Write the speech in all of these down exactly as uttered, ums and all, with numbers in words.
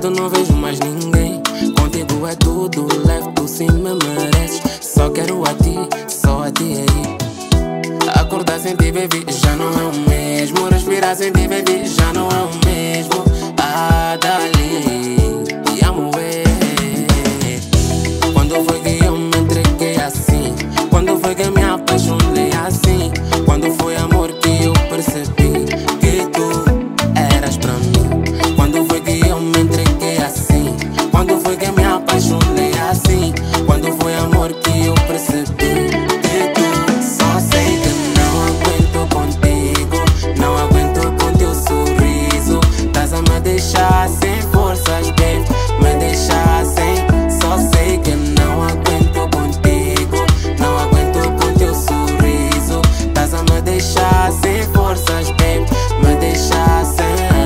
lado não vejo mais ninguém. Contigo é tudo, leve tu sim me mereces. Só quero a ti, só a ti aí. Acordar sem ti, baby, já não é o mesmo. Respirar sem ti, baby, já não é o mesmo. Ah, dali, te amo, é. Quando foi que eu me entreguei assim? Quando foi que me apaixonei assim? Quando foi amor que eu percebi que tu eras pra mim? Quando foi que eu me entreguei assim? Quando foi que me apaixonei assim? Quando foi amor que eu percebi que tu... Só sei que não aguento contigo, não aguento com teu sorriso. Tás a me deixar sem forças, babe, me deixar sem... Só sei que não aguento contigo, não aguento com teu sorriso. Tás a me deixar sem forças, babe, me deixar sem...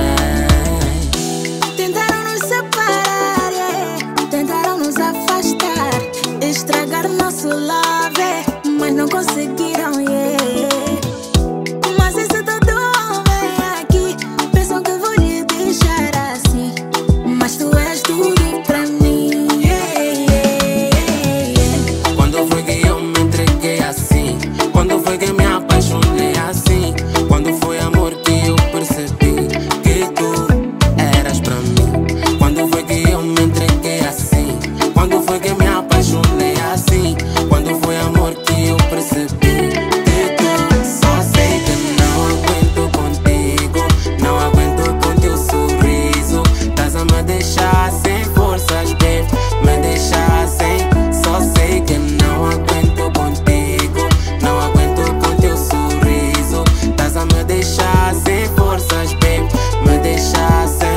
Tentaram nos separar, yeah. Tentaram nos afastar, estragar nosso love, yeah. Mas não conseguiram, yeah. Mas esse todo homem aqui pensam que vou lhe deixar assim, mas tu és tudo pra mim, yeah, yeah, yeah. Quando foi que eu me entreguei assim? Quando foi que me apaixonei assim? Quando foi amor que eu percebi que tu eras pra mim? Quando foi que eu me entreguei assim? Quando foi que me apaixonei assim? Quando foi amor que eu percebi que tu... Só sei que não aguento contigo, não aguento com teu sorriso. Tás a me deixar sem forças, babe, me deixar sem... Só sei que não aguento contigo, não aguento com teu sorriso. Tás a me deixar sem forças, babe, me deixar sem...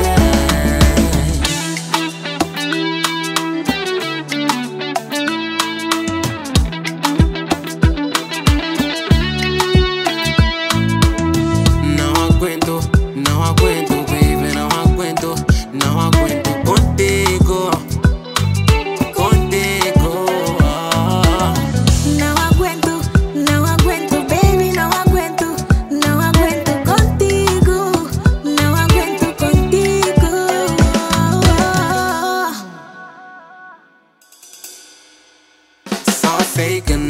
Não aguento, não aguento, baby, não aguento, não aguento contigo, contigo. Não aguento, não aguento, baby, não aguento, não aguento contigo, não aguento contigo. Só sei que